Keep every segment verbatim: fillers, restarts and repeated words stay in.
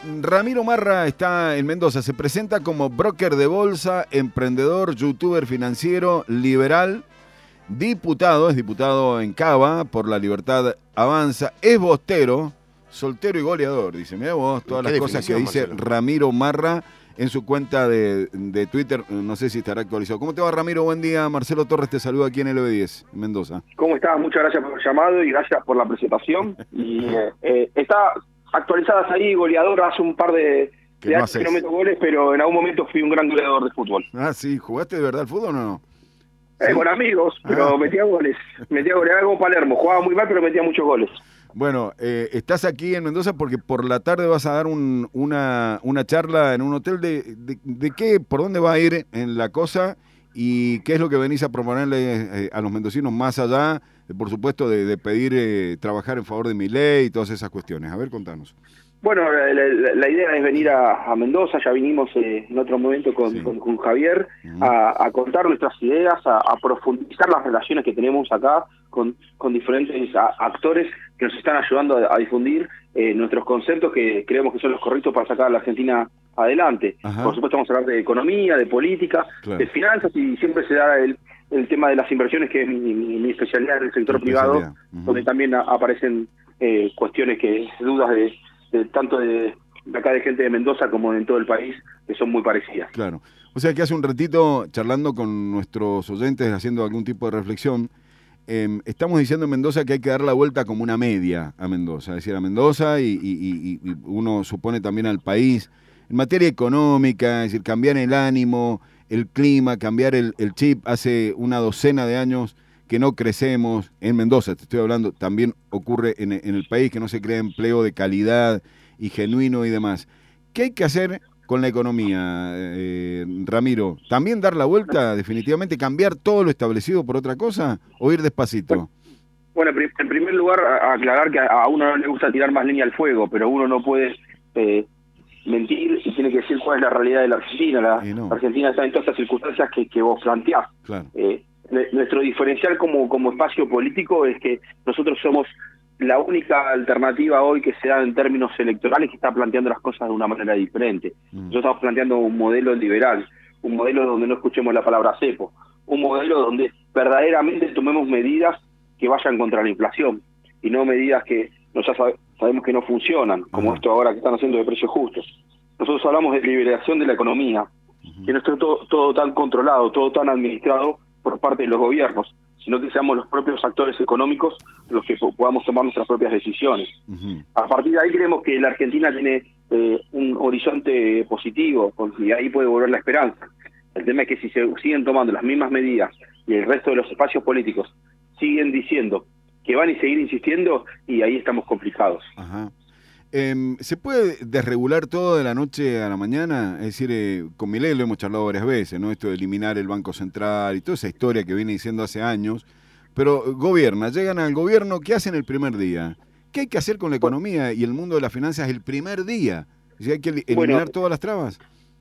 Ramiro Marra está en Mendoza, se presenta como broker de bolsa, emprendedor, youtuber financiero, liberal, diputado, es diputado en Cava por La Libertad Avanza, es bostero, soltero y goleador, dice, mirá vos, todas las cosas que dice Marcelo Ramiro Marra en su cuenta de, de Twitter, no sé si estará actualizado. ¿Cómo te va, Ramiro? Buen día, Marcelo Torres te saluda aquí en L B diez, en Mendoza. ¿Cómo estás? Muchas gracias por el llamado y gracias por la presentación. Y eh, eh, está actualizadas ahí, goleador hace un par de, de años que no meto goles, pero en algún momento fui un gran goleador de fútbol. Ah, sí, ¿jugaste de verdad al fútbol o no? Eh, ¿Sí? Con amigos, pero ah. metía goles. Metía goles, era como Palermo, jugaba muy mal, pero metía muchos goles. Bueno, eh, estás aquí en Mendoza porque por la tarde vas a dar un, una, una charla en un hotel de, de, de qué, por dónde va a ir en la cosa y qué es lo que venís a proponerle eh, a los mendocinos más allá, eh, por supuesto, de, de pedir eh, trabajar en favor de Milei y todas esas cuestiones. A ver, contanos. Bueno, la, la, la idea es venir a, a Mendoza, ya vinimos eh, en otro momento con, sí. con, con Javier, uh-huh. a, a contar nuestras ideas, a, a profundizar las relaciones que tenemos acá con, con diferentes a, actores que nos están ayudando a, a difundir eh, nuestros conceptos que creemos que son los correctos para sacar a la Argentina adelante. Uh-huh. Por supuesto vamos a hablar de economía, de política, claro. de finanzas y siempre se da el, el tema de las inversiones, que es mi, mi, mi especialidad en el sector privado, uh-huh. donde también a, aparecen eh, cuestiones que dudas de... De, tanto de, de acá de gente de Mendoza como en todo el país, que son muy parecidas. Claro. O sea que hace un ratito, charlando con nuestros oyentes, haciendo algún tipo de reflexión, eh, estamos diciendo en Mendoza que hay que dar la vuelta como una media a Mendoza, es decir, a Mendoza y, y, y, y uno supone también al país, en materia económica, es decir, cambiar el ánimo, el clima, cambiar el, el chip. Hace una docena de años que no crecemos, en Mendoza te estoy hablando, también ocurre en, en el país, que no se crea empleo de calidad y genuino y demás. ¿Qué hay que hacer con la economía, eh, Ramiro? ¿También dar la vuelta, definitivamente, cambiar todo lo establecido por otra cosa o ir despacito? Bueno, en primer lugar, aclarar que a uno no le gusta tirar más leña al fuego, pero uno no puede eh, mentir y tiene que decir cuál es la realidad de la Argentina. La, no. la Argentina está en todas estas circunstancias que, que vos planteás. Claro. Eh, Nuestro diferencial como, como espacio político es que nosotros somos la única alternativa hoy que se da en términos electorales que está planteando las cosas de una manera diferente. Mm. Nosotros estamos planteando un modelo liberal, un modelo donde no escuchemos la palabra cepo, un modelo donde verdaderamente tomemos medidas que vayan contra la inflación y no medidas que nos ya sabe, sabemos que no funcionan, como uh-huh. esto ahora que están haciendo de precios justos. Nosotros hablamos de liberación de la economía, uh-huh. que no esté todo, todo tan controlado, todo tan administrado por parte de los gobiernos, sino que seamos los propios actores económicos los que podamos tomar nuestras propias decisiones. Uh-huh. A partir de ahí creemos que la Argentina tiene eh, un horizonte positivo, y ahí puede volver la esperanza. El tema es que si se siguen tomando las mismas medidas y el resto de los espacios políticos siguen diciendo que van a seguir insistiendo, y ahí estamos complicados. Ajá. Eh, ¿Se puede desregular todo de la noche a la mañana? Es decir, eh, con Milei lo hemos charlado varias veces, ¿no? Esto de eliminar el Banco Central y toda esa historia que viene diciendo hace años. Pero gobierna, llegan al gobierno, ¿qué hacen el primer día? ¿Qué hay que hacer con la economía y el mundo de las finanzas el primer día? ¿Sí hay que eliminar bueno, todas las trabas?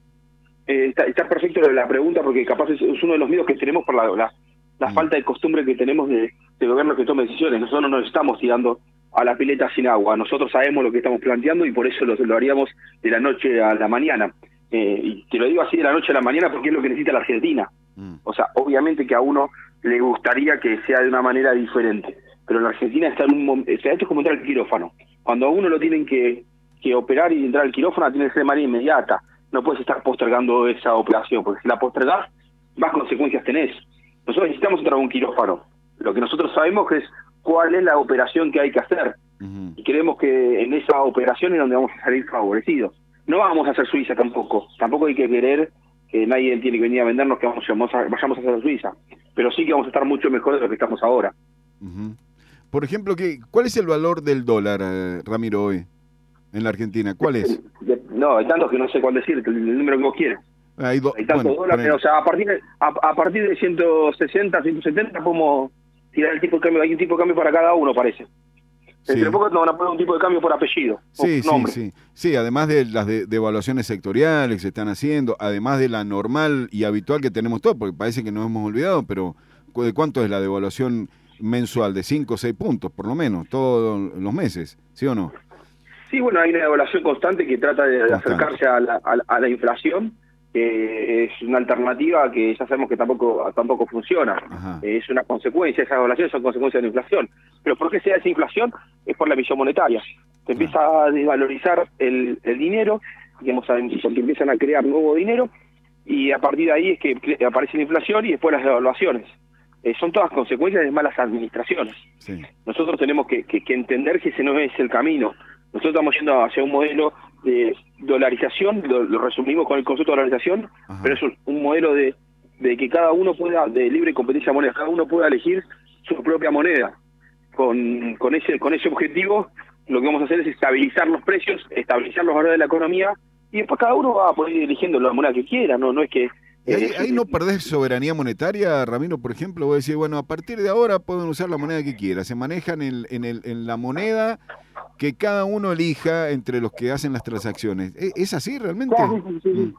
Eh, está, está perfecto la pregunta, porque capaz es, es uno de los miedos que tenemos por la, la, la mm. falta de costumbre que tenemos de, de gobierno que tome decisiones. Nosotros no nos estamos tirando a la pileta sin agua. Nosotros sabemos lo que estamos planteando y por eso lo, lo haríamos de la noche a la mañana. Eh, y te lo digo así, de la noche a la mañana, porque es lo que necesita la Argentina. Mm. O sea, obviamente que a uno le gustaría que sea de una manera diferente, pero la Argentina está en un momento, o sea, esto es como entrar al quirófano. Cuando a uno lo tienen que, que operar y entrar al quirófano, tiene que ser de manera inmediata. No puedes estar postergando esa operación, porque si la postergás, más consecuencias tenés. Nosotros necesitamos entrar a un quirófano. Lo que nosotros sabemos que es cuál es la operación que hay que hacer. Uh-huh. Y creemos que en esa operación es donde vamos a salir favorecidos. No vamos a hacer Suiza tampoco. Tampoco hay que querer que nadie tiene que venir a vendernos que vamos, vamos a, vayamos a hacer Suiza. Pero sí que vamos a estar mucho mejor de lo que estamos ahora. Uh-huh. Por ejemplo, ¿qué, ¿cuál es el valor del dólar, eh, Ramiro, hoy en la Argentina? ¿Cuál es? De, de, no, hay tantos que no sé cuál decirte, el, el número que vos quieras. Hay, do, hay tantos bueno, dólares, o sea, a partir de, a, a partir de ciento sesenta, ciento setenta podemos tirar el tipo de cambio. Hay un tipo de cambio para cada uno, parece. Sí. Entre poco nos van a poner un tipo de cambio por apellido. Sí, sí, sí. Sí, además de las de, de evaluaciones sectoriales que se están haciendo, además de la normal y habitual que tenemos todos, porque parece que nos hemos olvidado, pero ¿de cuánto es la devaluación mensual? De cinco o seis puntos, por lo menos, todos los meses, ¿sí o no? Sí, bueno, hay una evaluación constante que trata de Constante. acercarse a la, a, a la inflación, que es una alternativa que ya sabemos que tampoco tampoco funciona. Ajá. Es una consecuencia, esas evaluaciones son consecuencias de la inflación. Pero ¿por qué se da esa inflación? Es por la emisión monetaria. Se empieza a desvalorizar el, el dinero, digamos, porque empiezan a crear nuevo dinero, y a partir de ahí es que aparece la inflación y después las devaluaciones. Eh, son todas consecuencias de malas administraciones. Sí. Nosotros tenemos que, que, que entender que ese no es el camino. Nosotros estamos yendo hacia un modelo de dolarización, lo, lo resumimos con el concepto de dolarización, Ajá. pero es un, un modelo de, de que cada uno pueda, de libre competencia de moneda, cada uno pueda elegir su propia moneda. Con, con ese con ese objetivo, lo que vamos a hacer es estabilizar los precios, estabilizar los valores de la economía, y después cada uno va a poder ir eligiendo la moneda que quiera, no no es que... ¿Y ahí, eh, ahí no perdés soberanía monetaria, Ramiro? Por ejemplo, vos decís, bueno, a partir de ahora pueden usar la moneda que quieran, se manejan en, en, el, en la moneda que cada uno elija entre los que hacen las transacciones. ¿Es, es así realmente? Sí, sí, sí. Mm.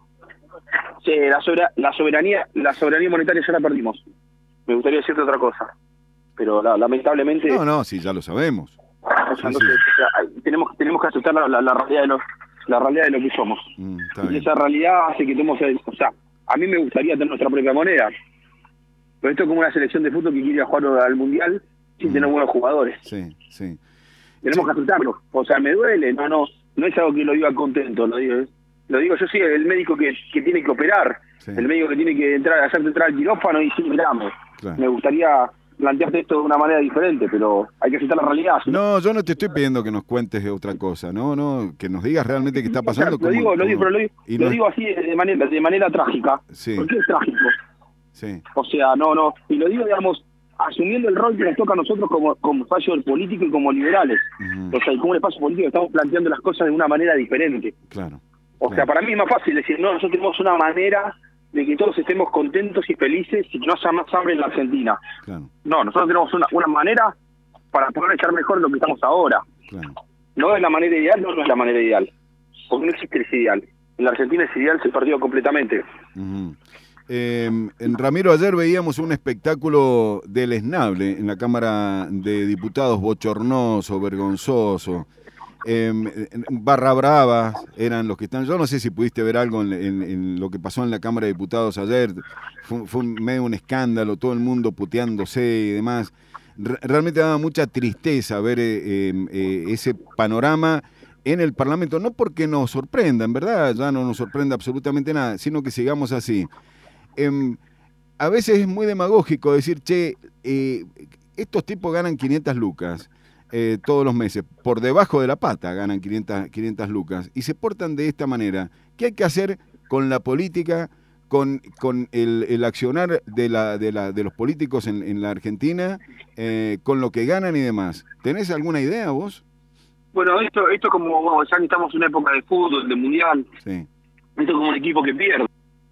Sí, la, sobera, la soberanía la soberanía monetaria ya la perdimos. Me gustaría decirte otra cosa, pero la, lamentablemente... No, no, sí, ya lo sabemos. O sea, Sí, entonces, sí. o sea, tenemos, tenemos que aceptar la, la, la realidad de los, la realidad de lo que somos. Mm, está Y bien. esa realidad hace que tenemos... O sea, a mí me gustaría tener nuestra propia moneda, pero esto es como una selección de fútbol que quiere ir a jugar al Mundial sin Mm. tener buenos jugadores. Sí, sí. Tenemos Sí. que aceptarlo. O sea, me duele, no no no es algo que lo diga contento, lo digo, lo digo yo, sí, el médico que, que tiene que operar, Sí. el médico que tiene que entrar, hacerte entrar al quirófano y sí, miramos. Claro. Me gustaría plantearte esto de una manera diferente, pero hay que aceptar la realidad. ¿sí? No, yo no te estoy pidiendo que nos cuentes otra cosa, no, no, que nos digas realmente qué está pasando. Lo como- digo, lo digo, como- pero lo, digo- y lo no- digo así de manera de manera trágica. Sí. ¿Por qué es trágico? Sí, O sea, no, no, y lo digo, digamos, asumiendo el rol que nos toca a nosotros como, como espacio político y como liberales. Ujú. O sea, y como un espacio político estamos planteando las cosas de una manera diferente. claro. O claro. sea, para mí es más fácil decir, no, nosotros tenemos una manera de que todos estemos contentos y felices y que no haya más hambre en la Argentina. Claro, No, nosotros tenemos una, una manera para poder echar mejor lo que estamos ahora. claro. No es la manera ideal, no, no es la manera ideal. Porque no existe ese ideal. En la Argentina ese ideal se perdió completamente. Ujú. Eh, en Ramiro, ayer veíamos un espectáculo deleznable en la Cámara de Diputados, bochornoso, vergonzoso. Eh, barra bravas eran los que están. Yo no sé si pudiste ver algo en, en, en lo que pasó en la Cámara de Diputados ayer. Fue, fue medio un escándalo, todo el mundo puteándose y demás. Re- realmente daba mucha tristeza ver eh, eh, eh, ese panorama en el Parlamento, no porque nos sorprenda, en verdad ya no nos sorprende absolutamente nada, sino que sigamos así. Eh, a veces es muy demagógico decir, che, eh, estos tipos ganan quinientas lucas eh, todos los meses, por debajo de la pata ganan quinientas, quinientas lucas, y se portan de esta manera. ¿Qué hay que hacer con la política, con, con el, el accionar de, la, de, la, de los políticos en, en la Argentina, eh, con lo que ganan y demás? ¿Tenés alguna idea vos? Bueno, esto esto como, bueno, ya que estamos en una época de fútbol, de mundial, Sí, esto es como un equipo que pierde.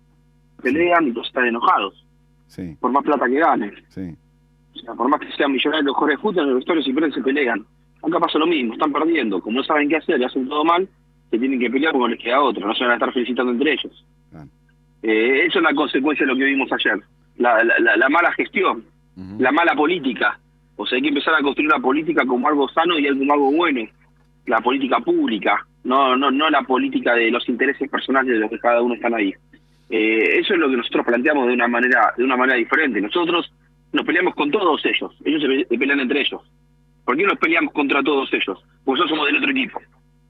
Pelean y todos están enojados, sí, por más plata que ganen. sí. O sea, por más que sean millonarios los jugadores de fútbol, en los vestuarios si pierden se pelean. Acá pasa lo mismo, están perdiendo. Como no saben qué hacer y hacen todo mal, se tienen que pelear porque les queda otro, no se van a estar felicitando entre ellos. Claro. Eh, eso es la consecuencia de lo que vimos ayer. La, la, la, la mala gestión, Ujú. la mala política. O sea, hay que empezar a construir la política como algo sano y como algo bueno. La política pública, no no no la política de los intereses personales de los que cada uno están ahí. Eh, eso es lo que nosotros planteamos de una manera de una manera diferente. Nosotros nos peleamos con todos ellos, ellos se, pe- se pelean entre ellos. ¿Por qué nos peleamos contra todos ellos? Porque nosotros somos del otro equipo.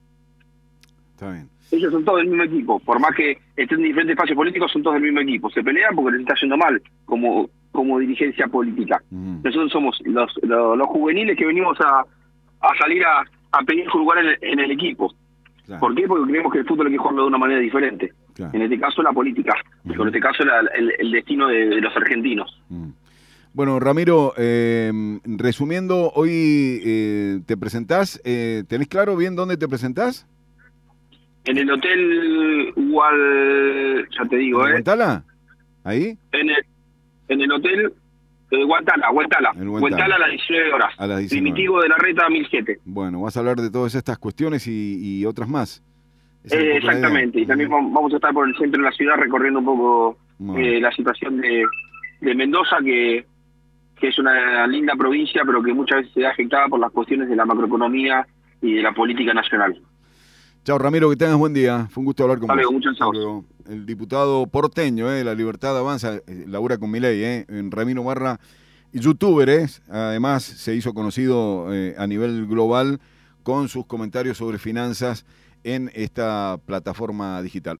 Está bien. Ellos son todos del mismo equipo, por más que estén en diferentes espacios políticos, son todos del mismo equipo. Se pelean porque les está yendo mal como como dirigencia política. Ujú. Nosotros somos los, los, los juveniles que venimos a, a salir a, a pedir su lugar en el, en el equipo. Claro, ¿Por qué? Porque creemos que el fútbol hay que jugarlo de una manera diferente. claro. En este caso la política, y Ujú. en este caso la- el, el destino de, de los argentinos. Mm. Bueno, Ramiro, eh, resumiendo, hoy eh, te presentás, eh, ¿tenés claro bien dónde te presentás? En el hotel igual, ya te digo, ¿En ¿eh? Guantala? ¿Ahí? En el, en el hotel eh, Guantala, Guantala. En Guantala. Guantala a las diecinueve horas. A las diecinueve. Primitivo de la Reta mil siete. Bueno, vas a hablar de todas estas cuestiones y, y otras más. Esa es un Eh, poco la idea. exactamente, y también Ujú. vam- vamos a estar por el centro de la ciudad recorriendo un poco Bueno. eh, la situación de, de Mendoza, que, que es una linda provincia, pero que muchas veces se ve afectada por las cuestiones de la macroeconomía y de la política nacional. Chao, Ramiro, que tengas buen día. Fue un gusto hablar con Vale, vos. muchas Hasta gracias. luego. El diputado porteño, eh, La Libertad Avanza, eh, labura con Milei, eh, en Ramiro Barra, youtuber, eh, además se hizo conocido eh, a nivel global con sus comentarios sobre finanzas en esta plataforma digital.